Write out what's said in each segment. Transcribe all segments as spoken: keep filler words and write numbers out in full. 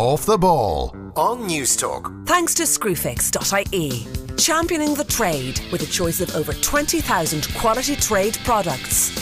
Off the Ball on Newstalk. Thanks to Screwfix dot I E, championing the trade with a choice of over twenty thousand quality trade products.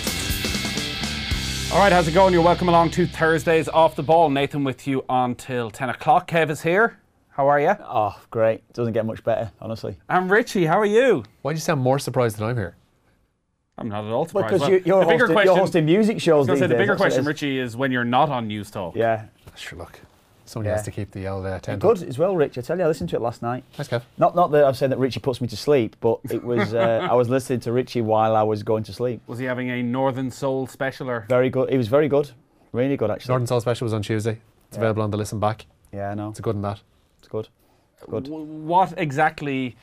All right, how's it going? You're welcome along to Thursday's Off the Ball. Nathan with you until ten o'clock. Kev is here. How are you? Oh, great. Doesn't get much better, honestly. And Richie, how are you? Why do you sound more surprised that I'm here? I'm not at all surprised. Because well, you, you're, the bigger hosting, question, you're hosting music shows I was these going to say, the days, bigger that's what it question, is. Richie, is when you're not on Newstalk. Yeah. Sure, look. Somebody Yeah. has to keep the old uh, tent Good as well, Rich. I tell you, I listened to it last night. Thanks, Kev. Not not that I've said that Richie puts me to sleep, but it was uh, I was listening to Richie while I was going to sleep. Was he having a Northern Soul special or? Very good. He was very good. Really good, actually. Northern Soul Special was on Tuesday. It's Yeah. available on the Listen Back. Yeah, I know. It's a good in that. It's good. Good. W- What exactly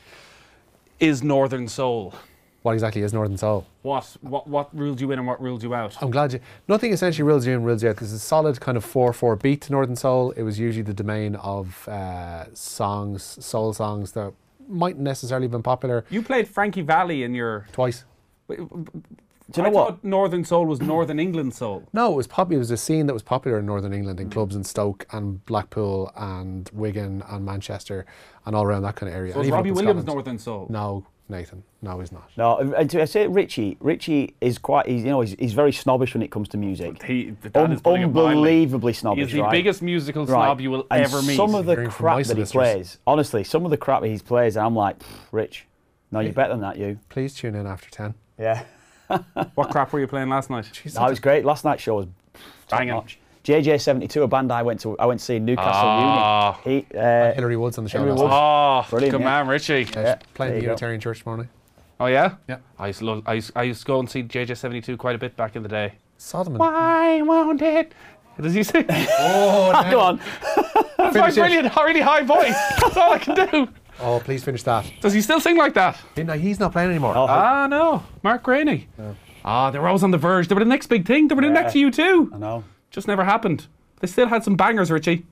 is Northern Soul? What exactly is Northern Soul? What what what ruled you in and what ruled you out? I'm glad you... Nothing essentially rules you in, rules you out. There's a solid kind of four four beat to Northern Soul. It was usually the domain of uh, songs, soul songs that mightn't necessarily have been popular You played Frankie Valli in your... twice. Do you I know what? thought Northern Soul was Northern England Soul. No, it was pop- It was a scene that was popular in Northern England, in clubs in Stoke and Blackpool and Wigan and Manchester and all around that kind of area. So And is even Robbie up in Williams Scotland. Northern Soul? No, Nathan. No, he's not. No, and to I say Richie, Richie is quite. He's, you know, he's, he's very snobbish when it comes to music. He, that Un- is putting it mildly. unbelievably snobbish. He's the right? biggest musical Right. snob you will and ever meet. some of the Hearing from crap my that he solicitors. plays, honestly, some of the crap that he plays, I'm like, Rich, no, you're better than that, you. Please tune in after ten. Yeah. What crap were you playing last night? No, it was great. Last night's show was top Banging. notch. J J seventy-two, a band I went to. I went to see in Newcastle Ah. Uni. He, uh, Hillary Woods on the show Hillary last Woods. night. Oh, Brilliant, good yeah. man, Richie. Yeah, Yeah, playing there the you go. Unitarian Church tomorrow night. Oh yeah? Yeah. I used to love, I used, I used to go and see J J seventy-two quite a bit back in the day. Saw them in... Why won't it? Does he sing? Oh, Go on. That's my Finish it. brilliant, really high voice. That's all I can do. Oh, please finish that. Does he still sing like that? No, he's not playing anymore. Oh, Ah, no. Mark Graney. Ah, they were always on the verge. They were the next big thing. They were the Yeah. next U two. I know. Just never happened. They still had some bangers, Richie.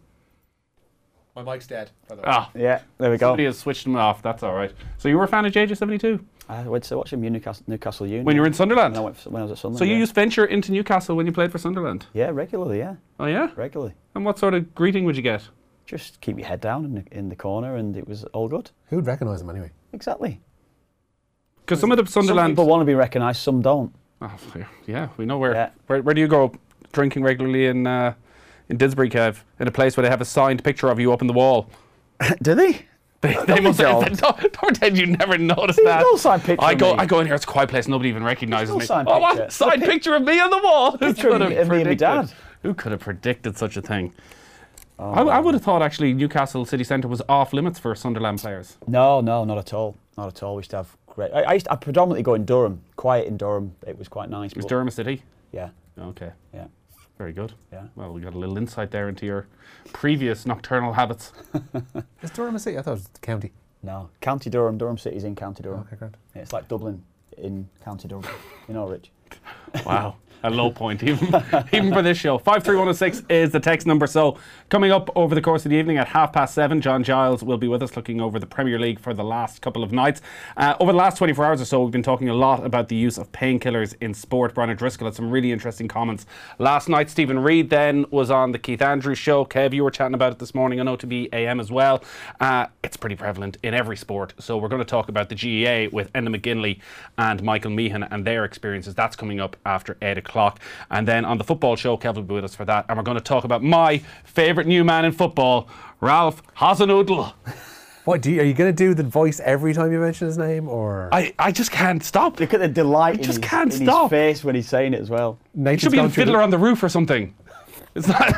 My mic's dead, by the way. Ah, Yeah, there we go. somebody has switched them off. That's all right. So you were a fan of J J seventy-two I went to watch him in Newcastle, Newcastle Uni. when you were in Sunderland? When I, went, when I was at Sunderland. So you yeah. used to venture into Newcastle when you played for Sunderland? Yeah, regularly, yeah. Oh yeah? Regularly. And what sort of greeting would you get? Just keep your head down in the, in the corner and it was all good. Who'd recognise him anyway? Exactly. Because some of the Some Sunderland... people want to be recognised, some don't. Oh, yeah, we know where, Yeah. where. Where do you go drinking regularly in uh, in Didsbury, Kev? In a place where they have a signed picture of you up on the wall. Do they? They, they must don't. have, don't, don't pretend you never noticed There's that. no signed picture I of go, me. I go in here. It's a quiet place. Nobody even recognises no me. signed Oh, picture. what? Signed A pic- picture of me on the wall. Who Picture of could me- have of me and my predicted? dad. Who could have predicted such a thing? I, I would have thought actually Newcastle City Centre was off limits for Sunderland players. No, no, not at all. Not at all. We used to have great. I, I used to, I predominantly go in Durham. Quiet in Durham. It was quite nice. It was but- Durham a city. Yeah, Okay, yeah, very good. yeah. Well, we got a little insight there into your previous nocturnal habits. Is Durham a city? I thought it was the county. No, County Durham. Durham City's in County Durham. Okay, great. Yeah, it's like Dublin in County Durham. You know, Rich. Wow, a low point even even for this show. five three one oh six is the text number. So coming up over the course of the evening at half past seven, John Giles will be with us looking over the Premier League for the last couple of nights. Uh, over the last twenty-four hours or so, we've been talking a lot about the use of painkillers in sport. Brian O'Driscoll had some really interesting comments last night. Stephen Reid then was on the Keith Andrews show. Kev, you were chatting about it this morning on O T B A M as well. Uh, it's pretty prevalent in every sport. So we're going to talk about the G E A with Enda McGinley and Michael Meehan and their experiences. That's coming up after eight o'clock. And then on the football show, Kev will be with us for that. And we're going to talk about my favourite new man in football, Ralph Hasenhüttl. What, do you, are you going to do the voice every time you mention his name, or...? I, I just can't stop. Look at the delight in, just his, can't in stop. his face when he's saying it as well. It Nathan's should be gone the through Fiddler on the Roof or something. It's not...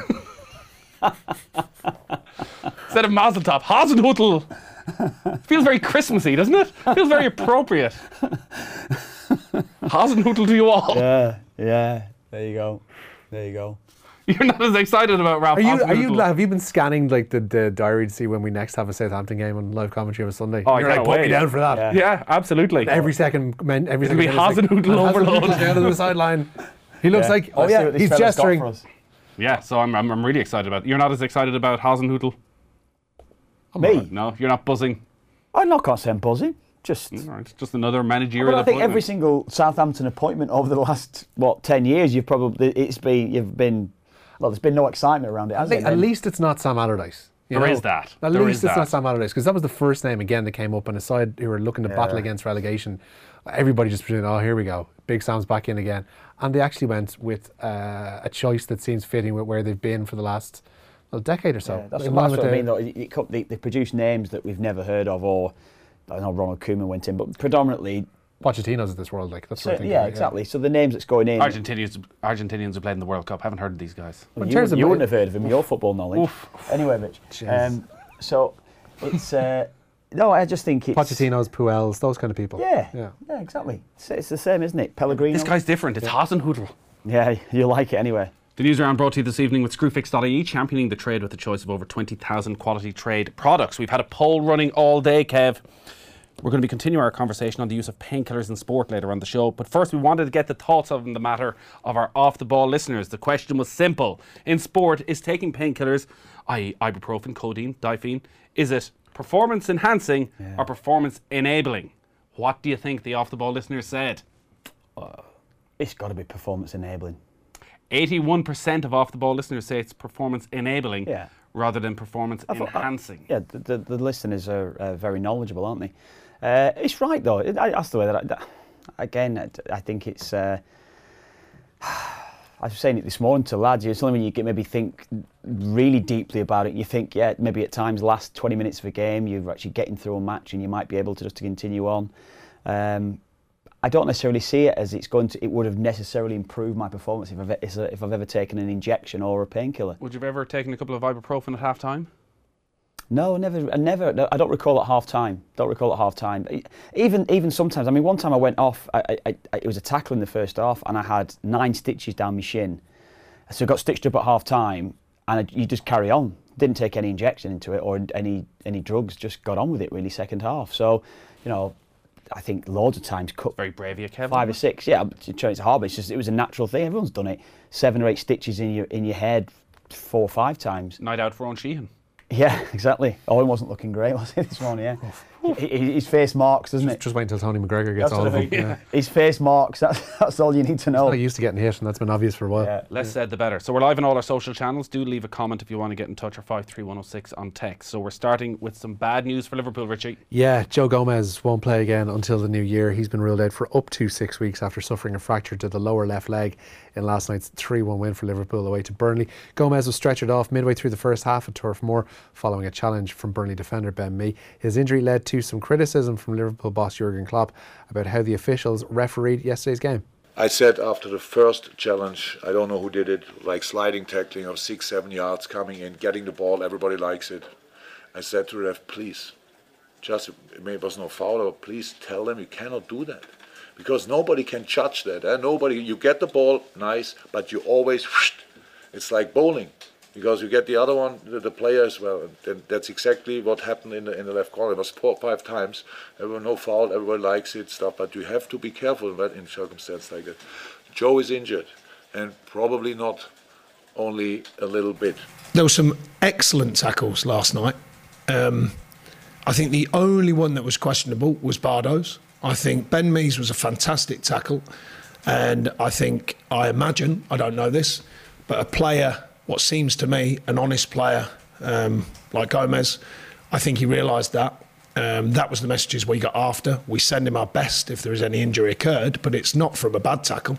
Instead of Mazel Tov, Hasenhüttl. Feels very Christmassy, doesn't it? Feels very appropriate. Hasenhüttl to you all. Yeah, yeah. There you go. There you go. You're not as excited about Ralph Are you, are you, Hasenhüttl. have you been scanning like the, the diary to see when we next have a Southampton game on live commentary on a Sunday? Oh, I You're like, can't put me wait. down for that. Yeah. Yeah, absolutely. Every second, men, every It'll second. be minute, it's like, Hasenhüttl and overload. Hasenhüttl's down to the sideline. He looks Yeah. like, oh Let's see yeah, what this he's fella's got gesturing. for us. Yeah, so I'm, I'm I'm really excited about it. You're not as excited about Hasenhüttl? Me? No, you're not buzzing. I'm not going to say I'm buzzing. Just. All right, just another managerial But I think appointment. every single Southampton appointment over the last what ten years, you've probably it's been you've been Well, there's been no excitement around it, has At, there? at least it's not Sam Allardyce. You There know? is that. At There least is it's that. not Sam Allardyce, because that was the first name again that came up, and a side who were looking to Yeah. battle against relegation. Everybody just presumed, oh, here we go, Big Sam's back in again, and they actually went with uh, a choice that seems fitting with where they've been for the last well, decade or so. Yeah, that's, In what, line that's with what I the- mean, though. It, it, co- they, they produce names that we've never heard of, or I know Ronald Koeman went in, but predominantly. Pochettino's of this world, like that's So, what I think. yeah, of it, exactly. So the names that's going in. Argentinians, Argentinians who played in the World Cup. Haven't heard of these guys. Well, In you, terms of you my- wouldn't have heard of him, your football knowledge. Oof. Anyway, Mitch. Jeez. Um, so it's uh, no, I just think it's Pochettino's, Puel's, those kind of people. Yeah, yeah. yeah, exactly. It's, it's the same, isn't it? Pellegrino. This guy's different. It's Hasenhüttl. Yeah, you like it anyway. The news round brought to you this evening with Screwfix dot I E, championing the trade with a choice of over twenty thousand quality trade products. We've had a poll running all day, Kev. We're going to be continuing our conversation on the use of painkillers in sport later on the show. But first, we wanted to get the thoughts of the matter of our off-the-ball listeners. The question was simple. In sport, is taking painkillers, that is ibuprofen, codeine, diphenine, is it performance-enhancing Yeah. or performance-enabling? What do you think the off-the-ball listeners said? It's got to be performance enabling. eighty-one percent of off-the-ball listeners say it's performance-enabling Yeah. rather than performance-enhancing. Yeah, the, the, the listeners are uh, very knowledgeable, aren't they? Uh, it's right though. It, I, that's the way that. I, that again, I, I think it's. Uh, I was saying it this morning to lads. It's only when you get maybe think really deeply about it. You think, yeah, maybe at times last twenty minutes of a game, you're actually getting through a match, and you might be able to just to continue on. Um, I don't necessarily see it as it's going to. It would have necessarily improved my performance if I've if I've ever taken an injection or a painkiller. Would you have ever taken a couple of ibuprofen at half-time? No, never. I never. no, I don't recall at half time. Don't recall at half time. Even even sometimes. I mean, one time I went off. I, I, I, it was a tackle in the first half, and I had nine stitches down my shin. So I got stitched up at half time, and I, you just carry on. Didn't take any injection into it or any any drugs. Just got on with it really. Second half. So, you know, I think loads of times cut Very brave of you, Kevin. five or six. Yeah, it's hard. But it's just it was a natural thing. Everyone's done it. Seven or eight stitches in your in your head, four or five times. Night out for Owen Sheehan. Yeah, exactly. Owen wasn't looking great, was he, this morning? Yeah, He- he- his face marks, doesn't it? Just wait until Tony McGregor gets That's all what of I them. mean. Yeah. His face marks. That's that's all you need to know. Not used to getting hit, and that's been obvious for a while. Yeah. Less said, the better. So we're live on all our social channels. Do leave a comment if you want to get in touch, or five three one oh six on text. So we're starting with some bad news for Liverpool, Richie. Yeah, Joe Gomez won't play again until the new year. He's been ruled out for up to six weeks after suffering a fracture to the lower left leg in last night's three one win for Liverpool away to Burnley. Gomez was stretchered off midway through the first half at Turf Moor following a challenge from Burnley defender Ben Mee. His injury led to some criticism from Liverpool boss Jurgen Klopp about how the officials refereed yesterday's game. I said after the first challenge, I don't know who did it, like sliding tackling of six, seven yards, coming in, getting the ball, everybody likes it. I said to the ref, please, just, maybe it was no foul, or please tell them you cannot do that. Because nobody can judge that. Eh? Nobody, you get the ball, nice, but you always, whoosh, it's like bowling. Because you get the other one, the, the player as well. And then that's exactly what happened in the in the left corner. It was four or five times. There were no foul, everybody likes it, stuff, but you have to be careful in that in circumstances like that. Joe is injured, and probably not only a little bit. There were some excellent tackles last night. Um, I think the only one that was questionable was Bardo's. I think Ben Mees was a fantastic tackle, and I think, I imagine, I don't know this, but a player, what seems to me an honest player um, like Gomez, I think he realised that. Um, that was the messages we got after. We send him our best if there is any injury occurred, but it's not from a bad tackle.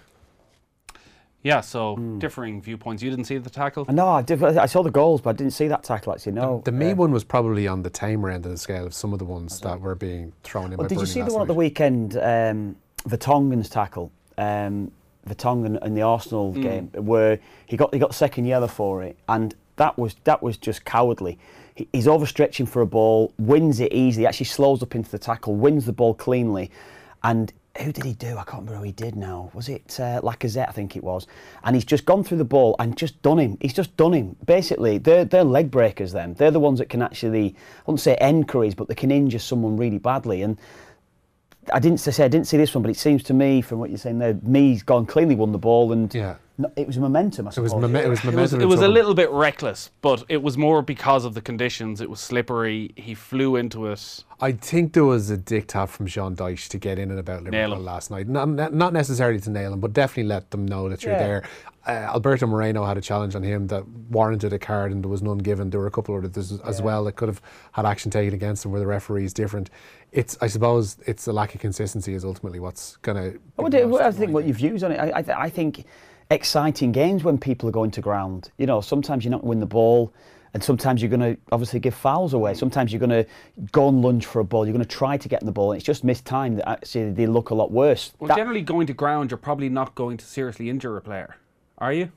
Yeah, so differing viewpoints. You didn't see the tackle? No, I, did, I saw the goals, but I didn't see that tackle actually. No. The Mee Uh, one was probably on the tamer end of the scale of some of the ones that were being thrown in Well, by did you Burnley see the last one at the night. weekend? Um, Vertonghen's tackle. Um, Vertonghen in the Arsenal game, where he got he got second yellow for it, and that was that was just cowardly. He, he's overstretching for a ball, wins it easily, actually slows up into the tackle, wins the ball cleanly, and who did he do? I can't remember who he did now. Was it uh, Lacazette? I think it was. And he's just gone through the ball and just done him. He's just done him. Basically, they're, they're leg breakers then. They're the ones that can actually, I wouldn't say end careers, but they can injure someone really badly. And I didn't say I didn't see this one, but it seems to me, from what you're saying there, Mee's gone cleanly won the ball, and Yeah. no, it was momentum, I It was, suppose. momen- it was It was, momentum. it in was a trouble. little bit reckless, but it was more because of the conditions. It was slippery. He flew into it. I think there was a diktat from Sean Dyche to get in and about Nail Liverpool him. last night. Not, not necessarily to nail him, but definitely let them know that you're Yeah. there. uh, Alberto Moreno had a challenge on him that warranted a card and there was none given. There were a couple of others as, as well that could have had action taken against them where the referee is different. It's, I suppose, it's the lack of consistency is ultimately what's going to. What do, I think what your views on it. I, I, th- I think exciting games when people are going to ground. You know, sometimes you're not going to win the ball. And sometimes you're going to obviously give fouls away. Sometimes you're going to go and lunge for a ball. You're going to try to get in the ball, and it's just missed time that actually they look a lot worse. Well, that, generally going to ground, you're probably not going to seriously injure a player, are you?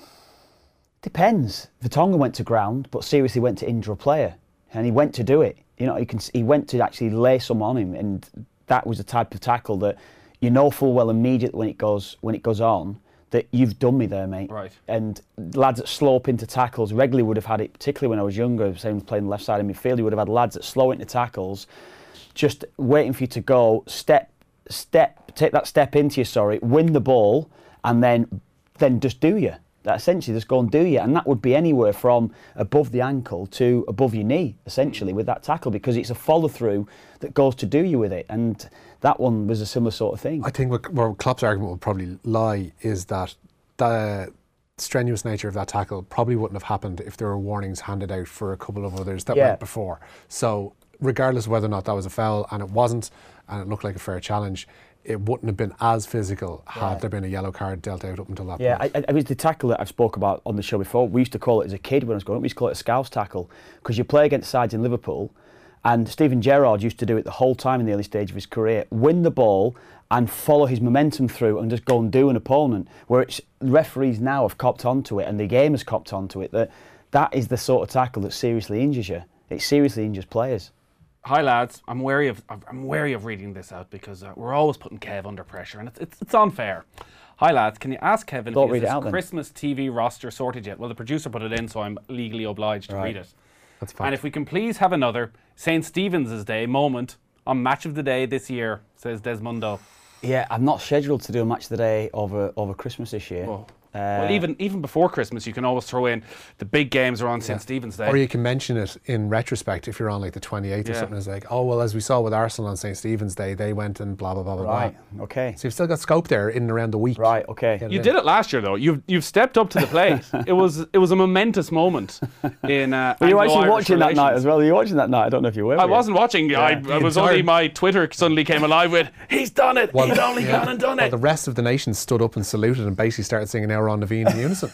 Depends. Vertonghen went to ground, but seriously went to injure a player, and he went to do it. You know, he can. He went to actually lay someone on him, and that was the type of tackle that you know full well immediately when it goes when it goes on. That you've done me there, mate. Right. And lads that slow up into tackles regularly would have had it, particularly when I was younger, same playing the left side of midfield, you would have had lads that slow into tackles, just waiting for you to go, step, step, take that step into you, sorry, win the ball, and then then just do you. That essentially just go and do you. And that would be anywhere from above the ankle to above your knee, essentially, with that tackle, because it's a follow-through that goes to do you with it. And that one was a similar sort of thing. I think what, where Klopp's argument would probably lie is that the strenuous nature of that tackle probably wouldn't have happened if there were warnings handed out for a couple of others that Yeah. went before. So regardless of whether or not that was a foul, and it wasn't, and it looked like a fair challenge, it wouldn't have been as physical had Yeah. there been a yellow card dealt out up until that Yeah, point. I, I, it was the tackle that I've spoke about on the show before. We used to call it as a kid when I was growing up. We used to call it a Scouse tackle because you play against sides in Liverpool, and Steven Gerrard used to do it the whole time in the early stage of his career. Win the ball and follow his momentum through and just go and do an opponent. Where it's referees now have copped onto it and the game has copped onto it that that is the sort of tackle that seriously injures you. It seriously injures players. Hi lads, I'm wary of I'm wary of reading this out because uh, we're always putting Kev under pressure and it's, it's it's unfair. Hi lads, can you ask Kevin Don't if read it his out then. Christmas T V roster sorted yet? Well, the producer put it in, so I'm legally obliged to Right. read it. That's fine. And if we can please have another Saint Stephen's Day moment on Match of the Day this year, says Desmondo. Yeah, I'm not scheduled to do a match of the day over over Christmas this year. Oh. Uh, well, even even before Christmas, you can always throw in the big games are on Saint Stephen's Day. Or you can mention it in retrospect if you're on like the twenty-eighth or Yeah. something. It's like, oh, well, as we saw with Arsenal on Saint Stephen's Day, they went and blah, blah, blah, blah, Right, blah. okay. So you've still got scope there in and around the week. Right, okay. Get it You in. did it last year, though. You've you've stepped up to the plate. it was it was a momentous moment in. Uh, Were you actually Anglo-Irish watching that night relations. as well? Were you watching that night? I don't know if you were. I were you? wasn't watching. I, I The was entire- only my Twitter suddenly came alive with. He's done it. Well, He's only yeah. gone and done Well, it. the rest of the nation stood up and saluted and basically started singing Now on Naveen in unison.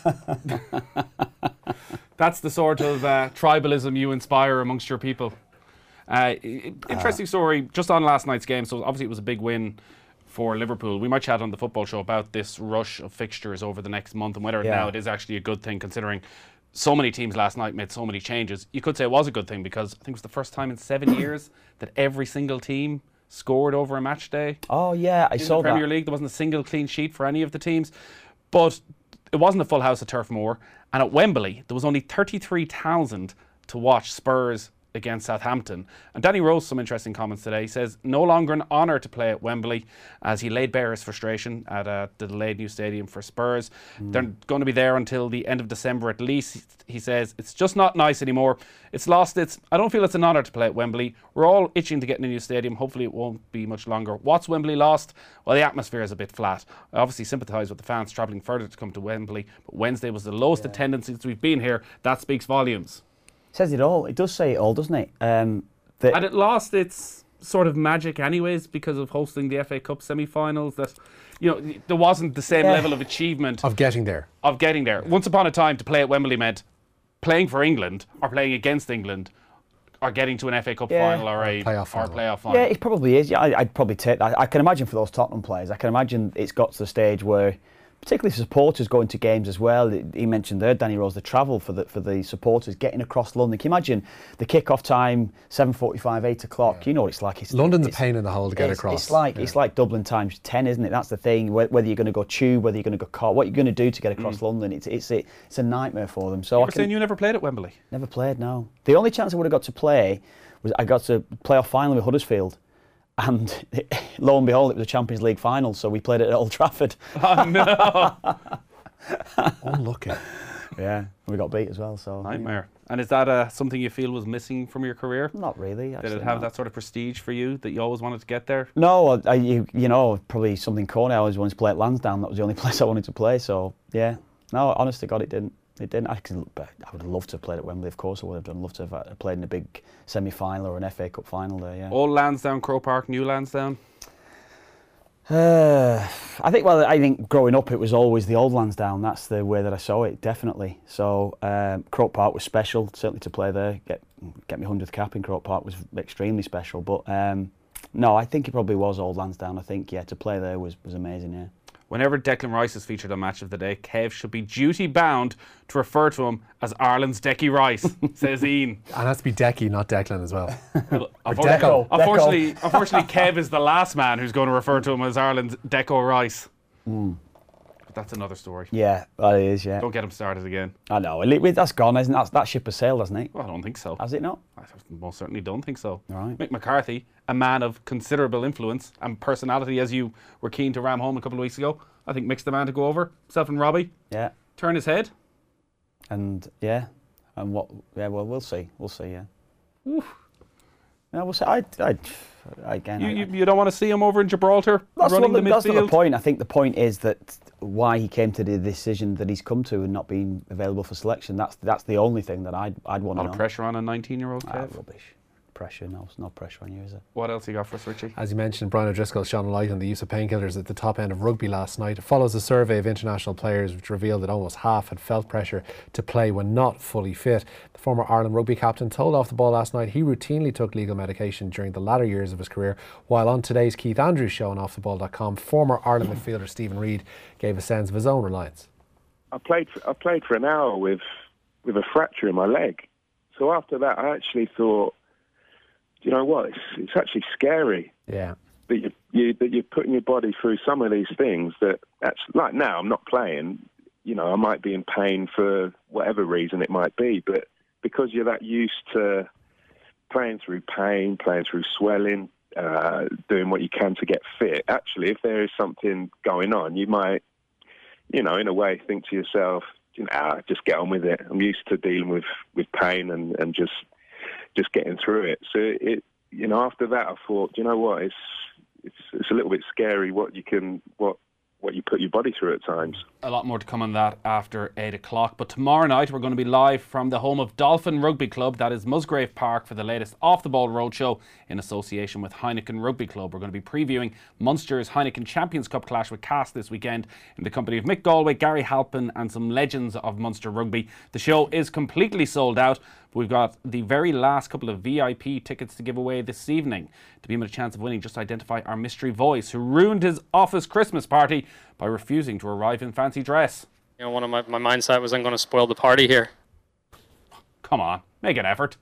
That's the sort of uh, tribalism you inspire amongst your people. Uh, i- interesting story just on last night's game. So obviously it was a big win for Liverpool. We might chat on the football show about this rush of fixtures over the next month and whether Yeah. now it is actually a good thing considering so many teams last night made so many changes. You could say it was a good thing because I think it was the first time in seven years that every single team scored over a match day. Oh yeah, I In saw the Premier that. League, there wasn't a single clean sheet for any of the teams. But it wasn't a full house at Turf Moor. And at Wembley, there was only thirty-three thousand to watch Spurs against Southampton. And Danny Rose, some interesting comments today. He says, no longer an honour to play at Wembley, as he laid bare his frustration at uh, the delayed new stadium for Spurs. Mm. They're going to be there until the end of December at least. He says, it's just not nice anymore. It's lost its, I don't feel it's an honour to play at Wembley. We're all itching to get in a new stadium. Hopefully it won't be much longer. What's Wembley lost? Well, the atmosphere is a bit flat. I obviously sympathise with the fans travelling further to come to Wembley, but Wednesday was the lowest attendance since we've been here. That speaks volumes. Says it all. It does say it all, doesn't it? Um, that And it lost its sort of magic anyways because of hosting the F A Cup semi-finals. That, you know, there wasn't the same Yeah. level of achievement Of getting there. of getting there. Once upon a time, to play at Wembley meant playing for England or playing against England or getting to an F A Cup Yeah. final or a playoff or final. a playoff final. Yeah, it probably is. Yeah, I, I'd probably take that. I can imagine for those Tottenham players, I can imagine it's got to the stage where, particularly supporters going to games as well. He mentioned there, Danny Rose, the travel for the for the supporters getting across London. Can you imagine the kick-off time, seven forty-five, eight o'clock? You know what it's like. It's, London's it's, a pain in the hole to get it's, across. It's like Yeah. it's like Dublin times ten, isn't it? That's the thing. Wh- Whether you're going to go tube, whether you're going to go car, what you're going to do to get across London, it's it's a, it's a nightmare for them. So You I were can, saying you never played at Wembley? never played. No, the only chance I would have got to play was I got to play off final with Huddersfield. And lo and behold, it was a Champions League final, so we played it at Old Trafford. Oh no! Unlucky. Yeah, and we got beat as well. So Nightmare. And is that uh, something you feel was missing from your career? Not really. Did Actually, it have no. that sort of prestige for you that you always wanted to get there? No, I, you, you know, probably something corny. I always wanted to play at Lansdowne. That was the only place I wanted to play. So yeah, No, honest to God, it didn't. It didn't. I, could, I would have loved to have played at Wembley, of course I would have done. Loved to have uh, played in a big semi-final or an F A Cup final there, yeah. Old Lansdowne, Croke Park, new Lansdowne? Uh, I think, well, I think growing up it was always the old Lansdowne. That's the way that I saw it, definitely. So um, Croke Park was special, certainly to play there. Get get me hundredth cap in Croke Park was extremely special. But um, no, I think it probably was old Lansdowne. I think, yeah, to play there was, was amazing, yeah. Whenever Declan Rice is featured on Match of the Day, Kev should be duty-bound to refer to him as Ireland's Decky Rice, says Ian. And it has to be Decky, not Declan as well. Well, Deco. unfortunately, unfortunately, unfortunately, Kev is the last man who's going to refer to him as Ireland's Deco Rice. Mm. But that's another story. Yeah, that is, yeah. Don't get him started again. I know. That's gone, isn't it? That's, that ship has sailed, hasn't it? Well, I don't think so. Has it not? I most certainly don't think so. All right. Mick McCarthy, a man of considerable influence and personality, as you were keen to ram home a couple of weeks ago, I think Mick's the man to go over. Self and Robbie. Yeah. Turn his head. And, yeah. And what... Yeah, well, we'll see. We'll see, yeah. Oof. Yeah, we'll see. I... I again... You, I, you, you don't want to see him over in Gibraltar that's running not the, the that's midfield? not the point. I think the point is that why he came to the decision that he's come to and not being available for selection. That's that's the only thing that I'd, I'd want A to know. lot of pressure on a nineteen-year-old Ah, Kev. rubbish. Pressure, no, it's not pressure on you, is it? What else you got for us, Richie? As you mentioned, Brian O'Driscoll shone a light on the use of painkillers at the top end of rugby last night. It follows a survey of international players which revealed that almost half had felt pressure to play when not fully fit. The former Ireland rugby captain told Off the Ball last night he routinely took legal medication during the latter years of his career, while on today's Keith Andrews show on off the ball dot com, former Ireland midfielder Stephen Reid gave a sense of his own reliance. I played for, I played for an hour with, with a fracture in my leg. So after that, I actually thought, you know what? It's, it's actually scary. Yeah. That you, you that you're putting your body through some of these things that that's like now I'm not playing. You know, I might be in pain for whatever reason it might be, but because you're that used to playing through pain, playing through swelling, uh, doing what you can to get fit. Actually, if there is something going on, you might, you know, in a way, think to yourself, you know, ah, just get on with it. I'm used to dealing with, with pain and, and just. just getting through it. So it, you know, after that, I thought, you know what, it's it's it's a little bit scary what you can what what you put your body through at times. A lot more to come on that after eight o'clock. But tomorrow night we're going to be live from the home of Dolphin Rugby Club, that is Musgrave Park, for the latest Off the Ball Roadshow in association with Heineken Rugby Club. We're going to be previewing Munster's Heineken Champions Cup clash with Cass this weekend in the company of Mick Galway, Gary Halpin and some legends of Munster rugby. The show is completely sold out. We've got the very last couple of V I P tickets to give away this evening. To be him a chance of winning, just identify our mystery voice who ruined his office Christmas party by refusing to arrive in fancy dress. You know, one of my, my mindset was I'm going to spoil the party here. Come on, make an effort.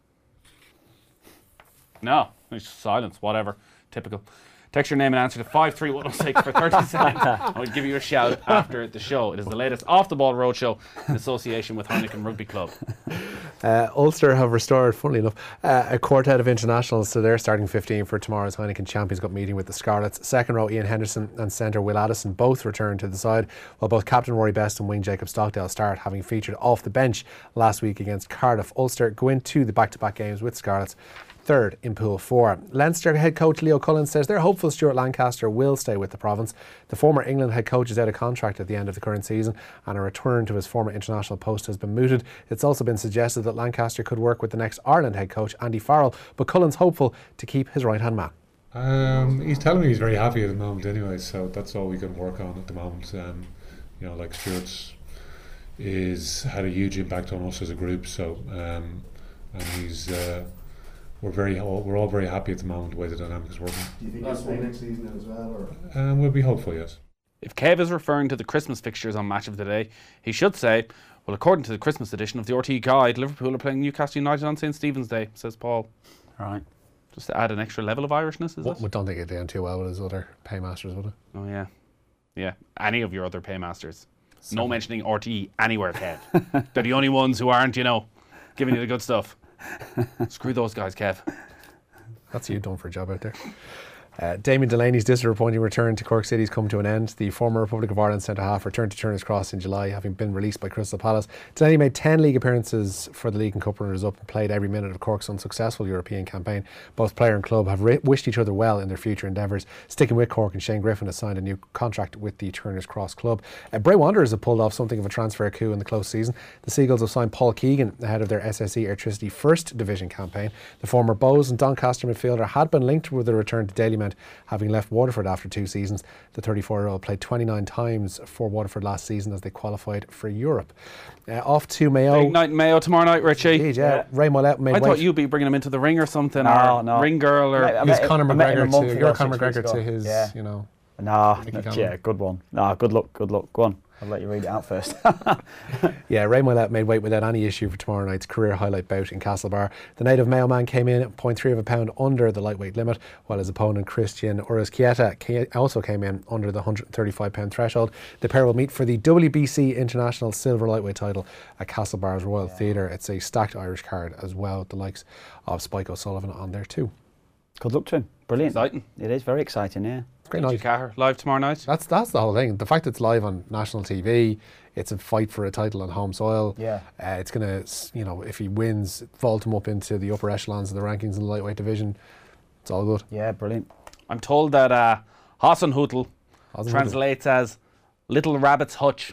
No, it's just silence, whatever. Typical. Text your name and answer to five three one oh six for thirty seconds. I'll give you a shout after the show. It is the latest Off the Ball Roadshow in association with Heineken Rugby Club. Uh, Ulster have restored, funnily enough, uh, a quartet of internationals to their starting fifteen for tomorrow's Heineken Champions Cup meeting with the Scarlets. Second row Ian Henderson and centre Will Addison both return to the side, while both captain Rory Best and wing Jacob Stockdale start, having featured off the bench last week against Cardiff. Ulster go into the back-to-back games with Scarlets third in Pool four. Leinster head coach Leo Cullen says they're hopeful Stuart Lancaster will stay with the province. The former England head coach is out of contract at the end of the current season, and a return to his former international post has been mooted. It's also been suggested that Lancaster could work with the next Ireland head coach Andy Farrell, but Cullen's hopeful to keep his right hand man. Um, he's telling me he's very happy at the moment anyway, so that's all we can work on at the moment. Um, you know, like Stuart's is had a huge impact on us as a group, so um, and he's uh, we're very all, we're all very happy at the moment the way the dynamic is working. Do you think he'll stay next season as well, or? Um, we'll be hopeful, yes. If Kev is referring to the Christmas fixtures on Match of the Day, he should say, well, according to the Christmas edition of the R T E Guide, Liverpool are playing Newcastle United on Saint Stephen's Day, says Paul. Right. Just to add an extra level of Irishness, is Well, it? we don't think it'd down too well with his other paymasters, would it? Oh, yeah. Yeah. Any of your other paymasters. No mentioning R T E anywhere, Kev. They're the only ones who aren't, you know, giving you the good stuff. Screw those guys, Kev. That's you done for a job out there. Uh, Damien Delaney's disappointing return to Cork City has come to an end. The former Republic of Ireland centre-half returned to Turner's Cross in July, having been released by Crystal Palace. Delaney made ten league appearances for the league and cup runners-up and played every minute of Cork's unsuccessful European campaign. Both player and club have ri- wished each other well in their future endeavours. Sticking with Cork, and Shane Griffin has signed a new contract with the Turner's Cross club. Uh, Bray Wanderers have pulled off something of a transfer coup in the close season. The Seagulls have signed Paul Keegan ahead of their S S E Airtricity First Division campaign. The former Bows and Doncaster midfielder had been linked with a return to Dalymount, having left Waterford after two seasons. The thirty-four-year-old played twenty-nine times for Waterford last season as they qualified for Europe. Uh, off to Mayo. Big night in Mayo tomorrow night, Richie. Indeed, yeah. yeah. Ray Mollett made I thought weight. you'd be bringing him into the ring or something, no, or no. ring girl, or I met, I Conor McGregor to your Conor McGregor to his, yeah. you know. No, yeah, good one. No, good luck, good luck. Go on. I'll let you read it out first. Yeah, Ray Mollett made weight without any issue for tomorrow night's career highlight bout in Castlebar. The native Mayo man came in at zero point three of a pound under the lightweight limit, while his opponent Christian Uruzquieta also came in under the one hundred thirty-five pound threshold. The pair will meet for the W B C International Silver Lightweight title at Castlebar's Royal yeah. Theatre. It's a stacked Irish card as well, with the likes of Spike O'Sullivan on there too. Good luck to him. Brilliant. Exciting. It is very exciting, yeah. Great night. Cahir, live tomorrow night. That's that's the whole thing. The fact that it's live on national T V, it's a fight for a title on home soil. Yeah. Uh, it's going to, you know, if he wins, vault him up into the upper echelons of the rankings in the lightweight division. It's all good. Yeah, brilliant. I'm told that uh, Hasenhüttl Hasenhüttl. translates as Little Rabbit's Hutch.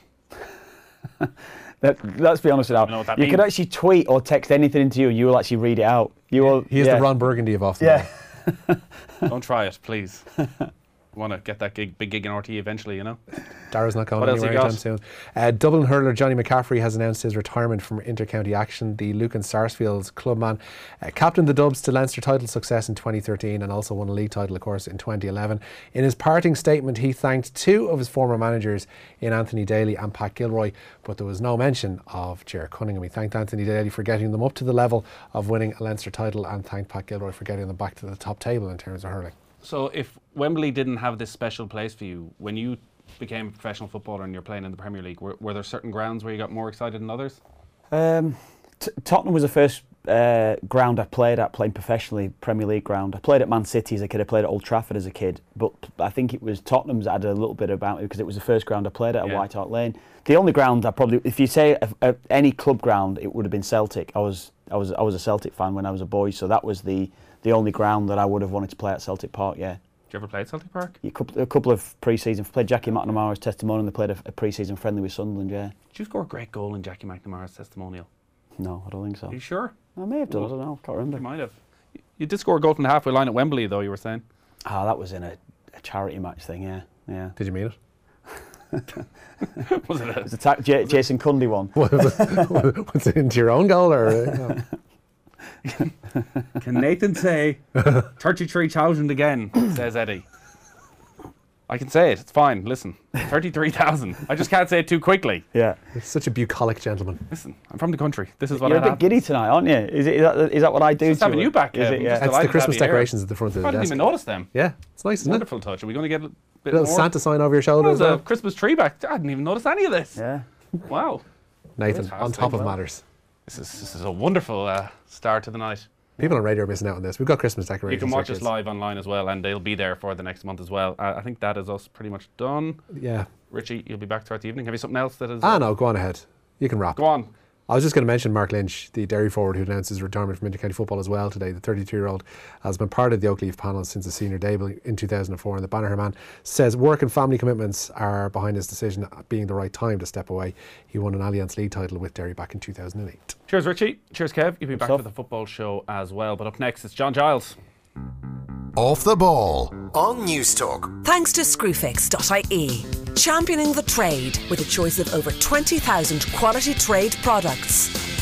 Let, let's be honest with that. You know what that you means? could actually tweet or text anything into you and you will actually read it out. You will, He is yeah. the Ron Burgundy of off the Yeah. Don't try it, please. Want to get that gig, big gig in R T E eventually, you know? Dara's not going What else anywhere you got? anytime soon. Uh, Dublin hurler Johnny McCaffrey has announced his retirement from inter-county action. The Lucan Sarsfield's clubman uh, captained the Dubs to Leinster title success in twenty thirteen and also won a league title, of course, in twenty eleven. In his parting statement, he thanked two of his former managers in Anthony Daly and Pat Gilroy, but there was no mention of Ger Cunningham. He thanked Anthony Daly for getting them up to the level of winning a Leinster title and thanked Pat Gilroy for getting them back to the top table in terms of hurling. So if Wembley didn't have this special place for you, when you became a professional footballer and you're playing in the Premier League, were, were there certain grounds where you got more excited than others? Um, T- Tottenham was the first uh, ground I played at, playing professionally, Premier League ground. I played at Man City as a kid, I played at Old Trafford as a kid, but I think it was Tottenham's that had a little bit about it because it was the first ground I played at, Yeah. at White Hart Lane. The only ground I probably, if you say a, a, any club ground, it would have been Celtic. I was I was I was a Celtic fan when I was a boy, so that was the the only ground that I would have wanted to play at Celtic Park. Yeah. Did you ever play at Celtic Park? A couple, a couple of pre-season. Played Jackie McNamara's testimonial. And they played a, a pre-season friendly with Sunderland. Yeah. Did you score a great goal in Jackie McNamara's testimonial? No, I don't think so. Are you sure? I may have done. I don't know. I can't remember. You might have. You did score a goal from the halfway line at Wembley, though. You were saying. Ah, that was in a, a charity match thing. Yeah. Yeah. Did you mean it? Was it? A, It was a ta- J- Jason Cundy one. Was it into your own goal or? No? Can Nathan say thirty-three thousand again? Says Eddie. I can say it. It's fine. Listen, thirty-three thousand. I just can't say it too quickly. Yeah. It's such a bucolic gentleman. Listen, I'm from the country. This is what You're I a bit have. giddy tonight, aren't you? Is, it, is, that, is that what I do Just to having you back, Is Kev. it, I'm yeah. just It's delighted the to Christmas have you here. decorations at the front of the I didn't desk. even notice them. Yeah, it's nice, isn't Wonderful touch. Are we going to get a it? bit A little more? Santa sign over your shoulder There's as well. a Christmas tree back. I didn't even notice any of this. Yeah. Wow. Nathan, on Fantastic. top of Well, matters. This is this is a wonderful uh, start to the night. People on radio are missing out on this. We've got Christmas You decorations. can watch for us kids. live online as well, and they'll be there for the next month as well. Uh, I think that is us pretty much done. Yeah. Richie, you'll be back throughout the evening. Have you something else that is? Ah, no, go on ahead. You can wrap. Go on. I was just going to mention Mark Lynch, the Derry forward who announced his retirement from intercounty football as well today. The thirty-two-year-old has been part of the Oakleaf panel since his senior debut in two thousand four, and the Banagher man says work and family commitments are behind his decision being the right time to step away. He won an Allianz League title with Derry back in two thousand eight. Cheers, Richie. Cheers, Kev. You'll be back stuff. for the football show as well. But up next, it's John Giles. Off the Ball on News Talk. Thanks to Screwfix dot I E, championing the trade with a choice of over twenty thousand quality trade products.